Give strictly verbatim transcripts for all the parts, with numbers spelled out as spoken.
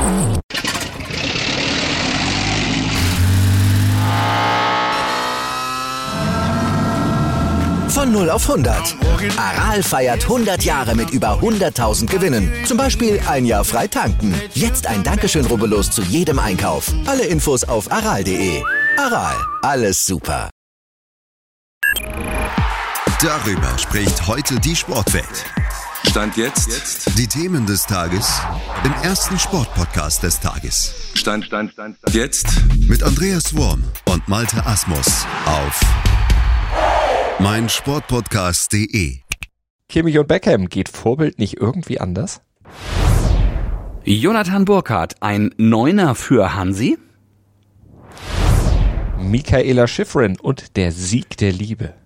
Von null auf hundert. Aral feiert hundert Jahre mit über hunderttausend Gewinnen. Zum Beispiel ein Jahr frei tanken. Jetzt ein Dankeschön, rubbellos zu jedem Einkauf. Alle Infos auf aral punkt de. Aral, alles super. Darüber spricht heute die Sportwelt. Stand jetzt. Die Themen des Tages im ersten Sportpodcast des Tages. Stand, Stand, Stand, Stand. Jetzt. Mit Andreas Worm und Malte Asmus auf meinsportpodcast punkt de. Kimmich und Beckham, geht Vorbild nicht irgendwie anders? Jonathan Burkhardt, ein Neuner für Hansi. Mikaela Shiffrin und der Sieg der Liebe.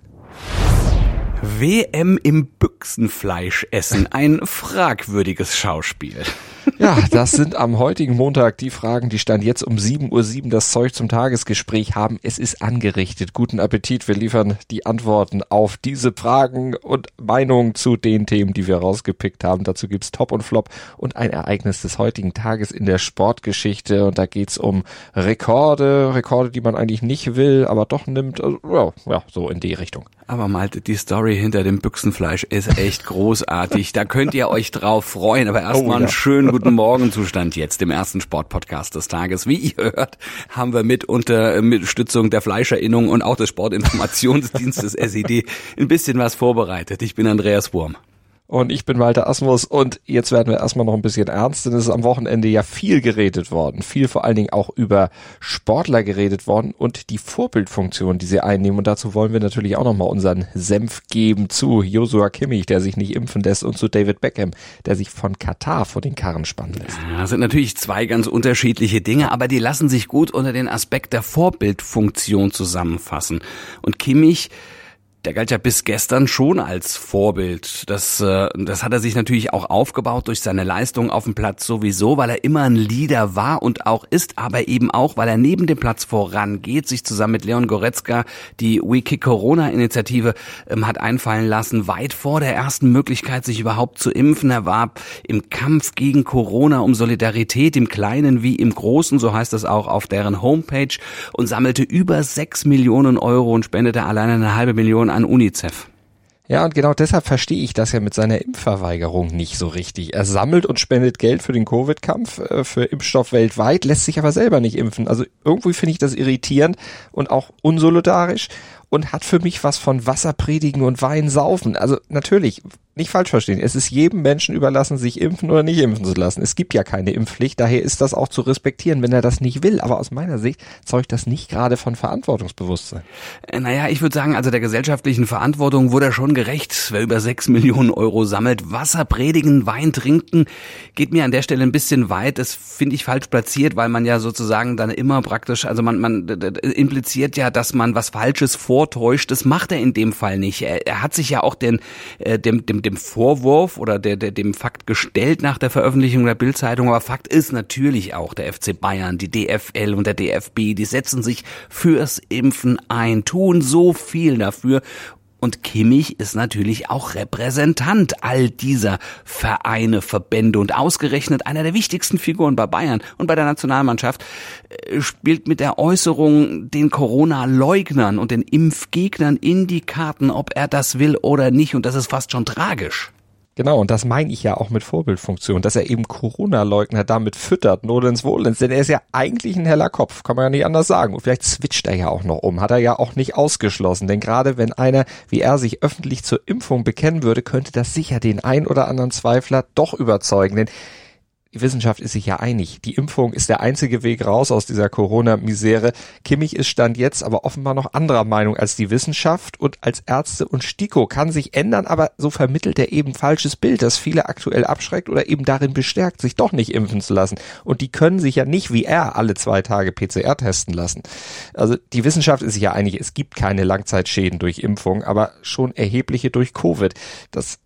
W M im Büchsenfleisch essen, ein fragwürdiges Schauspiel. Ja, das sind am heutigen Montag die Fragen, die Stand jetzt um sieben Uhr sieben das Zeug zum Tagesgespräch haben. Es ist angerichtet. Guten Appetit. Wir liefern die Antworten auf diese Fragen und Meinungen zu den Themen, die wir rausgepickt haben. Dazu gibt's Top und Flop und ein Ereignis des heutigen Tages in der Sportgeschichte. Und da geht's um Rekorde, Rekorde, die man eigentlich nicht will, aber doch nimmt. Also, ja, ja, so in die Richtung. Aber Malte, die Story hinter dem Büchsenfleisch ist echt großartig. Da könnt ihr euch drauf freuen. Aber erstmal oh, ja. einen schönen guten Morgenzustand jetzt im ersten Sportpodcast des Tages. Wie ihr hört, haben wir mit Unterstützung der Fleischerinnung und auch des Sportinformationsdienstes S I D ein bisschen was vorbereitet. Ich bin Andreas Worm. Und ich bin Malte Asmus und jetzt werden wir erstmal noch ein bisschen ernst, denn es ist am Wochenende ja viel geredet worden. Viel vor allen Dingen auch über Sportler geredet worden und die Vorbildfunktion, die sie einnehmen. Und dazu wollen wir natürlich auch nochmal unseren Senf geben zu Joshua Kimmich, der sich nicht impfen lässt, und zu David Beckham, der sich von Katar vor den Karren spannen lässt. Das sind natürlich zwei ganz unterschiedliche Dinge, aber die lassen sich gut unter den Aspekt der Vorbildfunktion zusammenfassen. Und Kimmich, der galt ja bis gestern schon als Vorbild. Das, äh, das hat er sich natürlich auch aufgebaut durch seine Leistung auf dem Platz sowieso, weil er immer ein Leader war und auch ist, aber eben auch, weil er neben dem Platz vorangeht, sich zusammen mit Leon Goretzka die We Kick Corona-Initiative ähm, hat einfallen lassen, weit vor der ersten Möglichkeit, sich überhaupt zu impfen. Er war im Kampf gegen Corona um Solidarität, im Kleinen wie im Großen, so heißt es auch auf deren Homepage, und sammelte über sechs Millionen Euro und spendete alleine eine halbe Million an UNICEF. Ja, und genau deshalb verstehe ich das ja mit seiner Impfverweigerung nicht so richtig. Er sammelt und spendet Geld für den Covid-Kampf, äh, für Impfstoff weltweit, lässt sich aber selber nicht impfen. Also irgendwie finde ich das irritierend und auch unsolidarisch und hat für mich was von Wasser predigen und Wein saufen. Also natürlich, nicht falsch verstehen, es ist jedem Menschen überlassen, sich impfen oder nicht impfen zu lassen. Es gibt ja keine Impfpflicht, daher ist das auch zu respektieren, wenn er das nicht will. Aber aus meiner Sicht zeugt das nicht gerade von Verantwortungsbewusstsein. Naja, ich würde sagen, also der gesellschaftlichen Verantwortung wurde er schon gerecht. Wer über sechs Millionen Euro sammelt, Wasser predigen, Wein trinken, geht mir an der Stelle ein bisschen weit. Das finde ich falsch platziert, weil man ja sozusagen dann immer praktisch, also man, man impliziert ja, dass man was Falsches vortäuscht. Das macht er in dem Fall nicht. Er, er hat sich ja auch den, äh, dem, dem, dem Vorwurf oder der, der, dem Fakt gestellt nach der Veröffentlichung der Bild-Zeitung. Aber Fakt ist natürlich auch, der F C Bayern, die D F L und der D F B, die setzen sich fürs Impfen ein, tun so viel dafür. Und Kimmich ist natürlich auch Repräsentant all dieser Vereine, Verbände und ausgerechnet einer der wichtigsten Figuren bei Bayern und bei der Nationalmannschaft spielt mit der Äußerung den Corona-Leugnern und den Impfgegnern in die Karten, ob er das will oder nicht. Und das ist fast schon tragisch. Genau, und das meine ich ja auch mit Vorbildfunktion, dass er eben Corona-Leugner damit füttert, nolens volens, denn er ist ja eigentlich ein heller Kopf, kann man ja nicht anders sagen. Und vielleicht switcht er ja auch noch um, hat er ja auch nicht ausgeschlossen, denn gerade wenn einer wie er sich öffentlich zur Impfung bekennen würde, könnte das sicher den ein oder anderen Zweifler doch überzeugen, denn die Wissenschaft ist sich ja einig. Die Impfung ist der einzige Weg raus aus dieser Corona-Misere. Kimmich ist Stand jetzt aber offenbar noch anderer Meinung als die Wissenschaft und als Ärzte und STIKO. Kann sich ändern, aber so vermittelt er eben falsches Bild, das viele aktuell abschreckt oder eben darin bestärkt, sich doch nicht impfen zu lassen. Und die können sich ja nicht wie er alle zwei Tage P C R testen lassen. Also die Wissenschaft ist sich ja einig, es gibt keine Langzeitschäden durch Impfung, aber schon erhebliche durch Covid. Das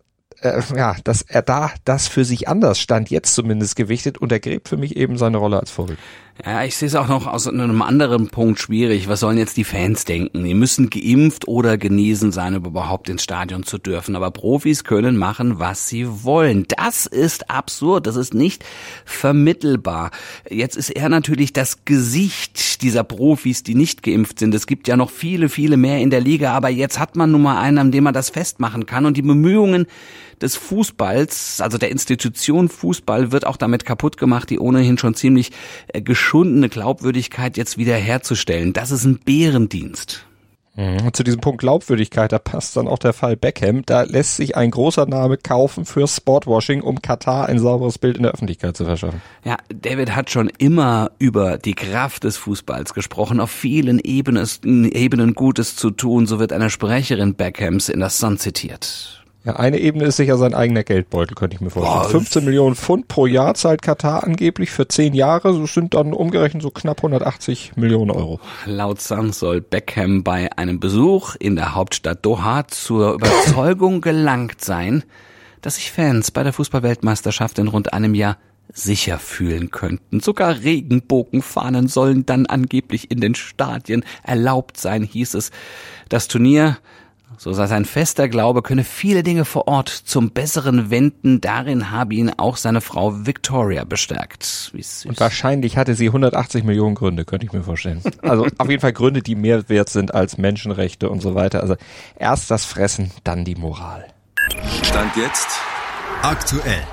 äh, ja, dass er da das für sich anders stand, jetzt zumindest gewichtet, untergräbt für mich eben seine Rolle als Vorbild. Ja, ich sehe es auch noch aus einem anderen Punkt schwierig. Was sollen jetzt die Fans denken? Die müssen geimpft oder genesen sein, um überhaupt ins Stadion zu dürfen. Aber Profis können machen, was sie wollen. Das ist absurd. Das ist nicht vermittelbar. Jetzt ist er natürlich das Gesicht dieser Profis, die nicht geimpft sind. Es gibt ja noch viele, viele mehr in der Liga. Aber jetzt hat man nun mal einen, an dem man das festmachen kann. Und die Bemühungen des Fußballs, also der Institution Fußball, wird auch damit kaputt gemacht, die ohnehin schon ziemlich äh, geschundene Glaubwürdigkeit jetzt wieder herzustellen. Das ist ein Bärendienst. Mhm. Zu diesem Punkt Glaubwürdigkeit, da passt dann auch der Fall Beckham. Da lässt sich ein großer Name kaufen für Sportwashing, um Katar ein sauberes Bild in der Öffentlichkeit zu verschaffen. Ja, David hat schon immer über die Kraft des Fußballs gesprochen, auf vielen Ebenen, Ebenen Gutes zu tun. So wird eine Sprecherin Beckhams in der Sun zitiert. Ja, eine Ebene ist sicher sein eigener Geldbeutel, könnte ich mir vorstellen. fünfzehn Millionen Pfund pro Jahr zahlt Katar angeblich für zehn Jahre. Das sind dann umgerechnet so knapp hundertachtzig Millionen Euro. Laut Sun soll Beckham bei einem Besuch in der Hauptstadt Doha zur Überzeugung gelangt sein, dass sich Fans bei der Fußballweltmeisterschaft in rund einem Jahr sicher fühlen könnten. Sogar Regenbogenfahnen sollen dann angeblich in den Stadien erlaubt sein, hieß es. Das Turnier, so sei sein fester Glaube, könne viele Dinge vor Ort zum Besseren wenden. Darin habe ihn auch seine Frau Victoria bestärkt. Wie süß. Und wahrscheinlich hatte sie hundertachtzig Millionen Gründe, könnte ich mir vorstellen. Also auf jeden Fall Gründe, die mehr wert sind als Menschenrechte und so weiter. Also erst das Fressen, dann die Moral. Stand jetzt Aktuell.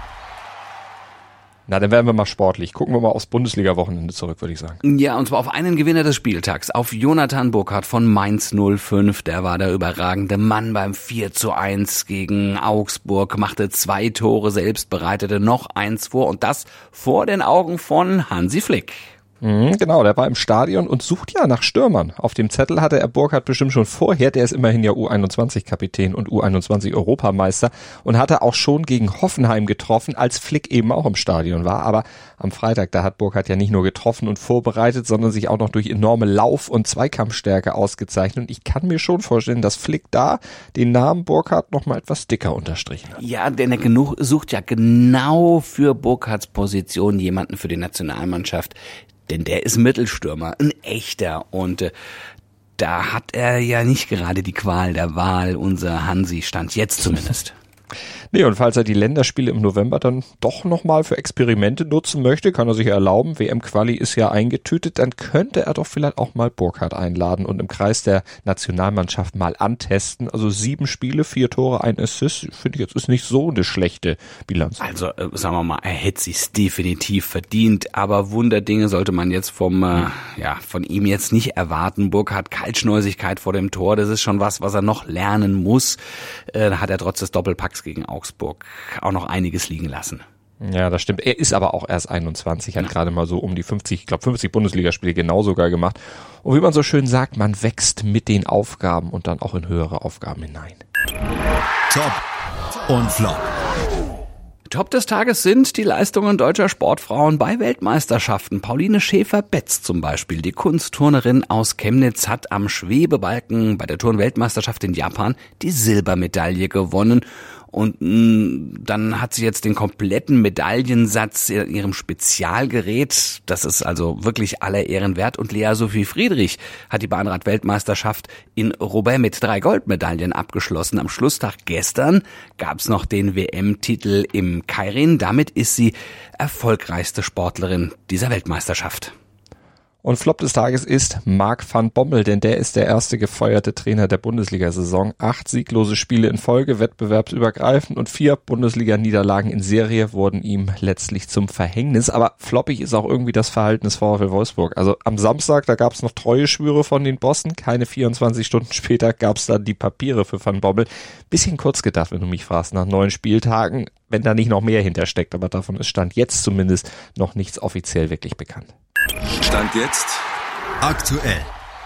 Na, dann werden wir mal sportlich. Gucken wir mal aufs Bundesliga-Wochenende zurück, würde ich sagen. Ja, und zwar auf einen Gewinner des Spieltags, auf Jonathan Burkhardt von Mainz null fünf. Der war der überragende Mann beim vier zu eins gegen Augsburg, machte zwei Tore selbst, bereitete noch eins vor und das vor den Augen von Hansi Flick. Mhm, genau, der war im Stadion und sucht ja nach Stürmern. Auf dem Zettel hatte er Burkhardt bestimmt schon vorher, der ist immerhin ja U einundzwanzig Kapitän und U einundzwanzig Europameister und hatte auch schon gegen Hoffenheim getroffen, als Flick eben auch im Stadion war. Aber am Freitag, da hat Burkhardt ja nicht nur getroffen und vorbereitet, sondern sich auch noch durch enorme Lauf- und Zweikampfstärke ausgezeichnet. Und ich kann mir schon vorstellen, dass Flick da den Namen Burkhardt noch mal etwas dicker unterstrichen hat. Ja, denn er genug, sucht ja genau für Burkhardts Position jemanden für die Nationalmannschaft. Denn der ist Mittelstürmer, ein echter. Und äh, da hat er ja nicht gerade die Qual der Wahl, unser Hansi, stand jetzt zumindest. Nee, und falls er die Länderspiele im November dann doch nochmal für Experimente nutzen möchte, kann er sich erlauben. W M-Quali ist ja eingetütet, dann könnte er doch vielleicht auch mal Burkhardt einladen und im Kreis der Nationalmannschaft mal antesten. Also sieben Spiele, vier Tore, ein Assist, finde ich jetzt ist nicht so eine schlechte Bilanz. Also, äh, sagen wir mal, er hätte sich's definitiv verdient, aber Wunderdinge sollte man jetzt vom, äh, ja, von ihm jetzt nicht erwarten. Burkhardt, Kaltschnäusigkeit vor dem Tor, das ist schon was, was er noch lernen muss. Äh, da hat er trotz des Doppelpacks gegen Augsburg auch noch einiges liegen lassen. Ja, das stimmt. Er ist aber auch erst einundzwanzig, hat ja gerade mal so um die fünfzig, ich glaube fünfzig Bundesligaspiele genau sogar gemacht. Und wie man so schön sagt, man wächst mit den Aufgaben und dann auch in höhere Aufgaben hinein. Top und Flop. Top des Tages sind die Leistungen deutscher Sportfrauen bei Weltmeisterschaften. Pauline Schäfer-Betz zum Beispiel, die Kunstturnerin aus Chemnitz, hat am Schwebebalken bei der Turn-Weltmeisterschaft in Japan die Silbermedaille gewonnen. Und mh, dann hat sie jetzt den kompletten Medaillensatz in ihrem Spezialgerät. Das ist also wirklich aller Ehren wert. Und Lea Sophie Friedrich hat die Bahnrad-Weltmeisterschaft in Roubaix mit drei Goldmedaillen abgeschlossen. Am Schlusstag gestern gab's noch den W M-Titel im Keirin. Damit ist sie erfolgreichste Sportlerin dieser Weltmeisterschaft. Und Flop des Tages ist Marc van Bommel, denn der ist der erste gefeuerte Trainer der Bundesliga-Saison. Acht sieglose Spiele in Folge, wettbewerbsübergreifend und vier Bundesliga-Niederlagen in Serie wurden ihm letztlich zum Verhängnis. Aber floppig ist auch irgendwie das Verhalten des VfL Wolfsburg. Also am Samstag, da gab es noch Treueschwüre von den Bossen. Keine vierundzwanzig Stunden später gab es dann die Papiere für Van Bommel. Bisschen kurz gedacht, wenn du mich fragst, nach neun Spieltagen, wenn da nicht noch mehr hintersteckt. Aber davon ist Stand jetzt zumindest noch nichts offiziell wirklich bekannt. Stand jetzt aktuell.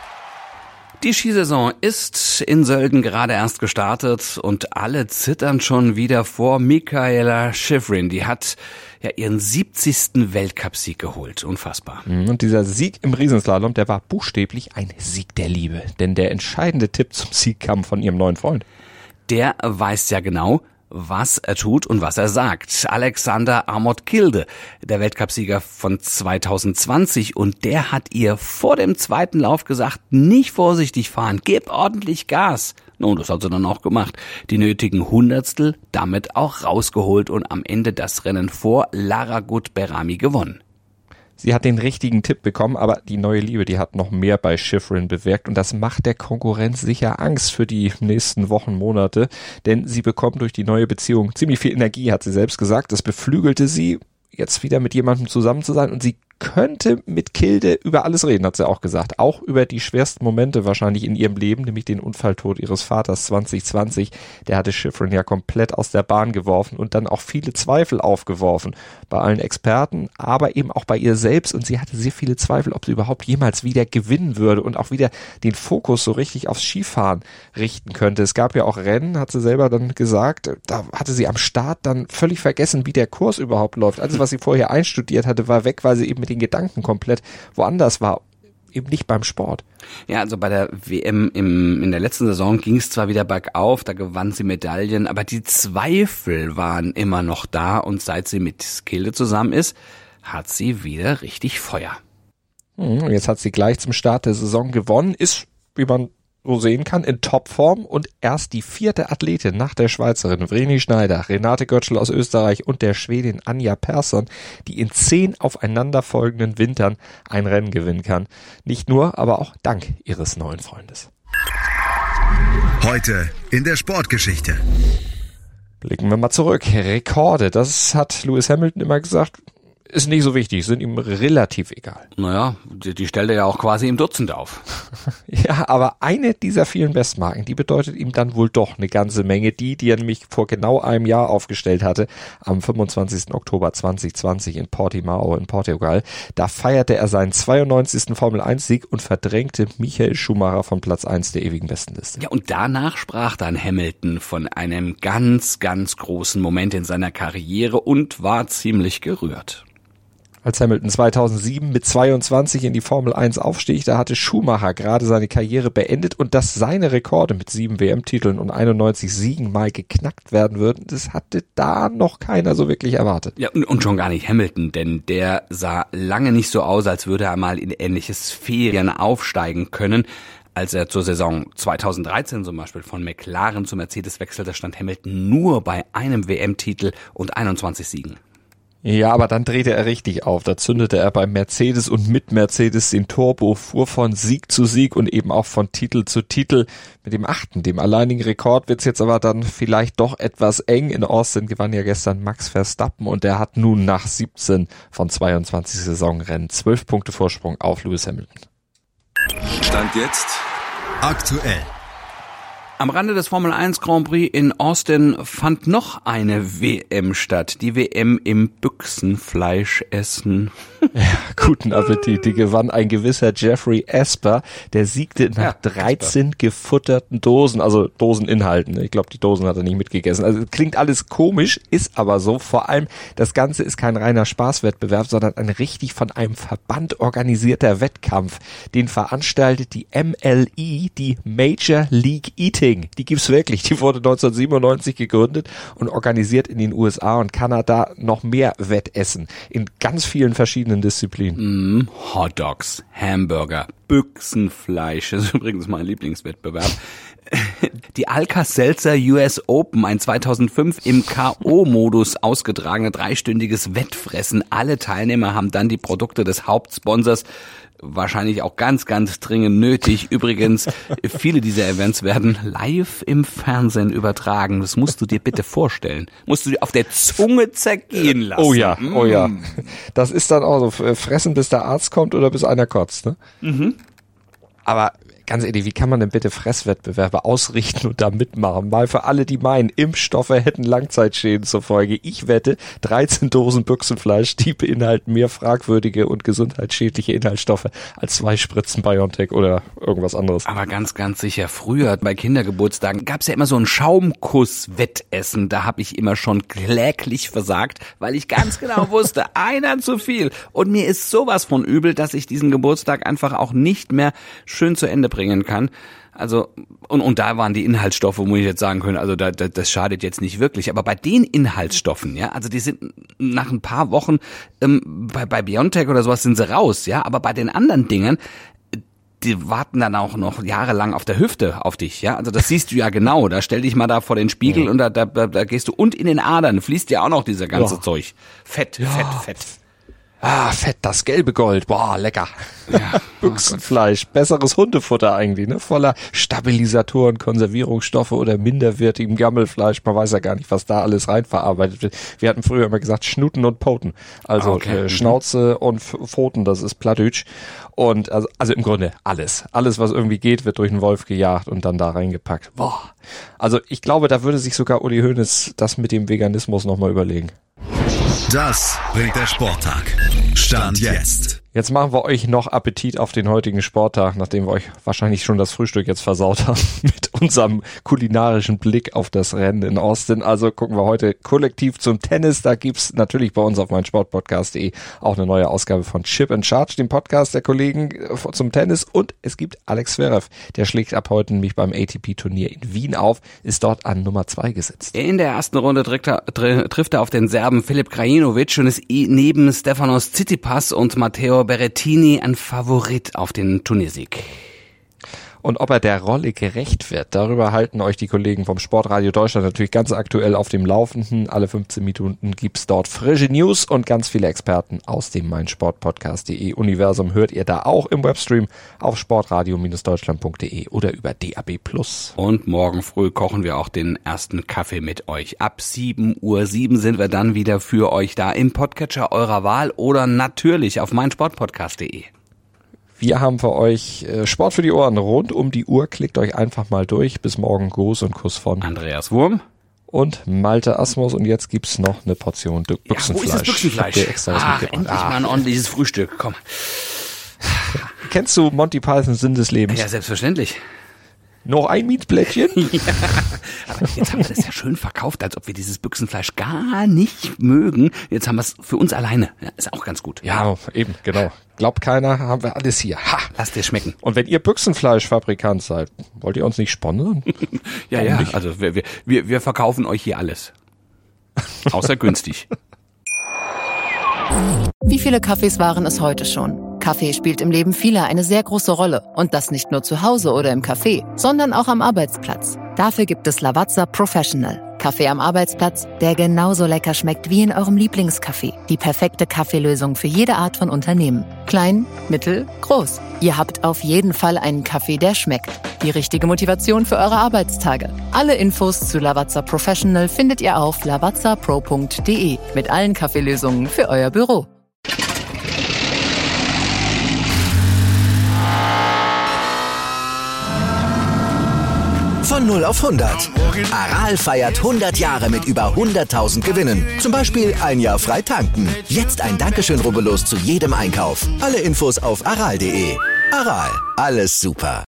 Die Skisaison ist in Sölden gerade erst gestartet und alle zittern schon wieder vor Mikaela Shiffrin. Die hat ja ihren siebzigsten Weltcupsieg geholt. Unfassbar. Und dieser Sieg im Riesenslalom, der war buchstäblich ein Sieg der Liebe. Denn der entscheidende Tipp zum Sieg kam von ihrem neuen Freund. Der weiß ja genau, was er tut und was er sagt. Alexander Amott Kilde, der Weltcupsieger von zweitausendzwanzig, und der hat ihr vor dem zweiten Lauf gesagt, nicht vorsichtig fahren, gib ordentlich Gas. Nun, das hat sie dann auch gemacht. Die nötigen Hundertstel damit auch rausgeholt und am Ende das Rennen vor Lara Gut-Berami gewonnen. Sie hat den richtigen Tipp bekommen, aber die neue Liebe, die hat noch mehr bei Shiffrin bewirkt und das macht der Konkurrenz sicher Angst für die nächsten Wochen, Monate, denn sie bekommt durch die neue Beziehung ziemlich viel Energie, hat sie selbst gesagt. Das beflügelte sie, jetzt wieder mit jemandem zusammen zu sein, und sie könnte mit Kilde über alles reden, hat sie auch gesagt. Auch über die schwersten Momente wahrscheinlich in ihrem Leben, nämlich den Unfalltod ihres Vaters zwanzig zwanzig. Der hatte Shiffrin ja komplett aus der Bahn geworfen und dann auch viele Zweifel aufgeworfen. Bei allen Experten, aber eben auch bei ihr selbst. Und sie hatte sehr viele Zweifel, ob sie überhaupt jemals wieder gewinnen würde und auch wieder den Fokus so richtig aufs Skifahren richten könnte. Es gab ja auch Rennen, hat sie selber dann gesagt, da hatte sie am Start dann völlig vergessen, wie der Kurs überhaupt läuft. Alles, was sie vorher einstudiert hatte, war weg, weil sie eben mit den Gedanken komplett woanders war, eben nicht beim Sport. Ja, also bei der W M im, in der letzten Saison ging es zwar wieder bergauf, da gewann sie Medaillen, aber die Zweifel waren immer noch da, und seit sie mit Kilde zusammen ist, hat sie wieder richtig Feuer. Und jetzt hat sie gleich zum Start der Saison gewonnen, ist, wie man so sehen kann, in Topform und erst die vierte Athletin nach der Schweizerin Vreni Schneider, Renate Götschel aus Österreich und der Schwedin Anja Persson, die in zehn aufeinanderfolgenden Wintern ein Rennen gewinnen kann. Nicht nur, aber auch dank ihres neuen Freundes. Heute in der Sportgeschichte. Blicken wir mal zurück. Rekorde, das hat Lewis Hamilton immer gesagt, ist nicht so wichtig, sind ihm relativ egal. Naja, die, die stellt er ja auch quasi im Dutzend auf. Ja, aber eine dieser vielen Bestmarken, die bedeutet ihm dann wohl doch eine ganze Menge. Die, die er nämlich vor genau einem Jahr aufgestellt hatte, am fünfundzwanzigsten Oktober zweitausendzwanzig in Portimao in Portugal. Da feierte er seinen zweiundneunzigsten Formel eins Sieg und verdrängte Michael Schumacher von Platz eins der ewigen Bestenliste. Ja, und danach sprach dann Hamilton von einem ganz, ganz großen Moment in seiner Karriere und war ziemlich gerührt. Als Hamilton zweitausendsieben mit zweiundzwanzig in die Formel eins aufstieg, da hatte Schumacher gerade seine Karriere beendet, und dass seine Rekorde mit sieben W M-Titeln und einundneunzig Siegen mal geknackt werden würden, das hatte da noch keiner so wirklich erwartet. Ja, und, und schon gar nicht Hamilton, denn der sah lange nicht so aus, als würde er mal in ähnliche Sphären aufsteigen können. Als er zur Saison zweitausenddreizehn zum Beispiel von McLaren zu Mercedes wechselte, stand Hamilton nur bei einem W M-Titel und einundzwanzig Siegen. Ja, aber dann drehte er richtig auf. Da zündete er bei Mercedes und mit Mercedes den Turbo, fuhr von Sieg zu Sieg und eben auch von Titel zu Titel. Mit dem achten, dem alleinigen Rekord, wird's jetzt aber dann vielleicht doch etwas eng. In Austin gewann ja gestern Max Verstappen und der hat nun nach siebzehn von zweiundzwanzig Saisonrennen zwölf Punkte Vorsprung auf Lewis Hamilton. Stand jetzt aktuell. Am Rande des Formel eins Grand Prix in Austin fand noch eine W M statt. Die W M im Büchsenfleischessen. Ja, guten Appetit. Die gewann ein gewisser Jeffrey Esper. Der siegte nach ja, dreizehn Esper. gefutterten Dosen, also Doseninhalten. Ich glaube, die Dosen hat er nicht mitgegessen. Also klingt alles komisch, ist aber so. Vor allem, das Ganze ist kein reiner Spaßwettbewerb, sondern ein richtig von einem Verband organisierter Wettkampf. Den veranstaltet die M L E, die Major League Eating. Die gibt's wirklich. Die wurde neunzehnhundertsiebenundneunzig gegründet und organisiert in den U S A und Kanada noch mehr Wettessen in ganz vielen verschiedenen Disziplinen. Mm, Hot Dogs, Hamburger, Büchsenfleisch, das ist übrigens mein Lieblingswettbewerb. Die Alka-Seltzer U S Open, ein zweitausendfünf im K O-Modus ausgetragene dreistündiges Wettfressen. Alle Teilnehmer haben dann die Produkte des Hauptsponsors wahrscheinlich auch ganz, ganz dringend nötig. Übrigens, viele dieser Events werden live im Fernsehen übertragen. Das musst du dir bitte vorstellen. Musst du dir auf der Zunge zergehen lassen. Oh ja, oh ja. Das ist dann auch so, fressen bis der Arzt kommt oder bis einer kotzt, ne? Mhm. Aber ganz ehrlich, wie kann man denn bitte Fresswettbewerbe ausrichten und da mitmachen? Mal für alle, die meinen, Impfstoffe hätten Langzeitschäden zur Folge. Ich wette, dreizehn Dosen Büchsenfleisch, die beinhalten mehr fragwürdige und gesundheitsschädliche Inhaltsstoffe als zwei Spritzen BioNTech oder irgendwas anderes. Aber ganz, ganz sicher, früher bei Kindergeburtstagen gab's ja immer so ein Schaumkuss-Wettessen. Da habe ich immer schon kläglich versagt, weil ich ganz genau wusste, einer zu viel. Und mir ist sowas von übel, dass ich diesen Geburtstag einfach auch nicht mehr schön zu Ende bringen kann. Also, und, und da waren die Inhaltsstoffe, wo ich jetzt sagen können, also da, da, das schadet jetzt nicht wirklich. Aber bei den Inhaltsstoffen, ja, also die sind nach ein paar Wochen, ähm, bei, bei BioNTech oder sowas sind sie raus, ja, aber bei den anderen Dingen, die warten dann auch noch jahrelang auf der Hüfte auf dich, ja. Also das siehst du ja genau. Da stell dich mal da vor den Spiegel ja. und da, da, da gehst du, und in den Adern fließt ja auch noch dieser ganze ja. Zeug. Fett, ja. fett, fett. Ah, Fett, das gelbe Gold. Boah, lecker. Ja. Büchsenfleisch, besseres Hundefutter eigentlich, ne? Voller Stabilisatoren, Konservierungsstoffe oder minderwertigem Gammelfleisch. Man weiß ja gar nicht, was da alles reinverarbeitet wird. Wir hatten früher immer gesagt Schnuten und Poten. Also okay. äh, Schnauze und Pfoten, das ist Plattdeutsch. Und also, also im Grunde alles. Alles, was irgendwie geht, wird durch einen Wolf gejagt und dann da reingepackt. Boah. Also ich glaube, da würde sich sogar Uli Hoeneß das mit dem Veganismus nochmal überlegen. Das bringt der Sporttag. Stand jetzt. Jetzt machen wir euch noch Appetit auf den heutigen Sporttag, nachdem wir euch wahrscheinlich schon das Frühstück jetzt versaut haben mit unserem kulinarischen Blick auf das Rennen in Austin. Also gucken wir heute kollektiv zum Tennis. Da gibt's natürlich bei uns auf meinsportpodcast punkt de auch eine neue Ausgabe von Chip and Charge, dem Podcast der Kollegen zum Tennis. Und es gibt Alex Zverev, der schlägt ab heute nämlich beim A T P-Turnier in Wien auf, ist dort an Nummer zwei gesetzt. In der ersten Runde trifft er, trifft er auf den Serben Filip Krajinovic und ist neben Stefanos Tsitsipas und Matteo Berrettini ein Favorit auf den Turniersieg. Und ob er der Rolle gerecht wird, darüber halten euch die Kollegen vom Sportradio Deutschland natürlich ganz aktuell auf dem Laufenden. Alle fünfzehn Minuten gibt's dort frische News und ganz viele Experten aus dem meinsportpodcast punkt de Universum hört ihr da auch im Webstream auf sportradio Deutschland punkt de oder über D A B plus. Und morgen früh kochen wir auch den ersten Kaffee mit euch. Ab sieben Uhr sieben sind wir dann wieder für euch da im Podcatcher eurer Wahl oder natürlich auf meinsportpodcast punkt de. Wir haben für euch Sport für die Ohren rund um die Uhr. Klickt euch einfach mal durch. Bis morgen. Gruß und Kuss von Andreas Wurm und Malte Asmus. Und jetzt gibt's noch eine Portion Büchsenfleisch. Ja, wo ist das Büchsenfleisch? Ach, endlich ah. mal ein ordentliches Frühstück. Komm. Kennst du Monty Pythons Sinn des Lebens? Ja, selbstverständlich. Noch ein Mietplättchen? Ja, aber jetzt haben wir das ja schön verkauft, als ob wir dieses Büchsenfleisch gar nicht mögen. Jetzt haben wir es für uns alleine. Ja, ist auch ganz gut. Ja, eben, genau. Glaubt keiner, haben wir alles hier. Ha! Lass dir schmecken. Und wenn ihr Büchsenfleischfabrikant seid, wollt ihr uns nicht sponsern? ja, Warum ja, nicht? Also wir, wir, wir verkaufen euch hier alles. Außer günstig. Wie viele Kaffees waren es heute schon? Kaffee spielt im Leben vieler eine sehr große Rolle. Und das nicht nur zu Hause oder im Café, sondern auch am Arbeitsplatz. Dafür gibt es Lavazza Professional. Kaffee am Arbeitsplatz, der genauso lecker schmeckt wie in eurem Lieblingscafé. Die perfekte Kaffeelösung für jede Art von Unternehmen. Klein, mittel, groß. Ihr habt auf jeden Fall einen Kaffee, der schmeckt. Die richtige Motivation für eure Arbeitstage. Alle Infos zu Lavazza Professional findet ihr auf lavazza pro punkt de mit allen Kaffeelösungen für euer Büro. Von null auf hundert. Aral feiert hundert Jahre mit über hunderttausend Gewinnen. Zum Beispiel ein Jahr frei tanken. Jetzt ein Dankeschön, rubbellos zu jedem Einkauf. Alle Infos auf aral punkt de. Aral, alles super.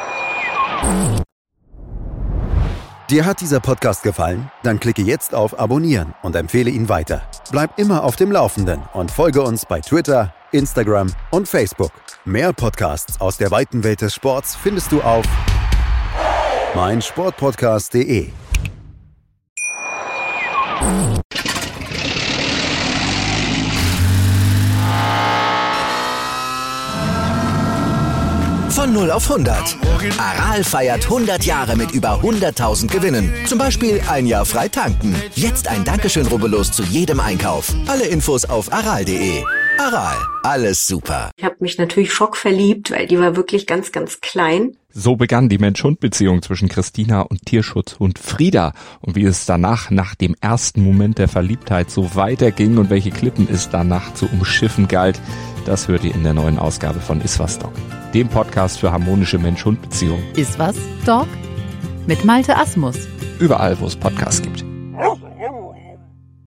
Dir hat dieser Podcast gefallen? Dann klicke jetzt auf Abonnieren und empfehle ihn weiter. Bleib immer auf dem Laufenden und folge uns bei Twitter, Instagram und Facebook. Mehr Podcasts aus der weiten Welt des Sports findest du auf meinsportpodcast punkt de. Von null auf hundert. Aral feiert hundert Jahre mit über hunderttausend Gewinnen. Zum Beispiel ein Jahr frei tanken. Jetzt ein Dankeschön, rubbellos zu jedem Einkauf. Alle Infos auf aral punkt de. Aral, alles super. Ich habe mich natürlich schockverliebt, weil die war wirklich ganz, ganz klein. So begann die Mensch-Hund-Beziehung zwischen Christina und Tierschutzhund Frieda. Und wie es danach, nach dem ersten Moment der Verliebtheit, so weiterging und welche Klippen es danach zu umschiffen galt, das hört ihr in der neuen Ausgabe von Iswas Dog, dem Podcast für harmonische Mensch-Hund-Beziehungen. Iswas Dog? Mit Malte Asmus. Überall, wo es Podcasts gibt.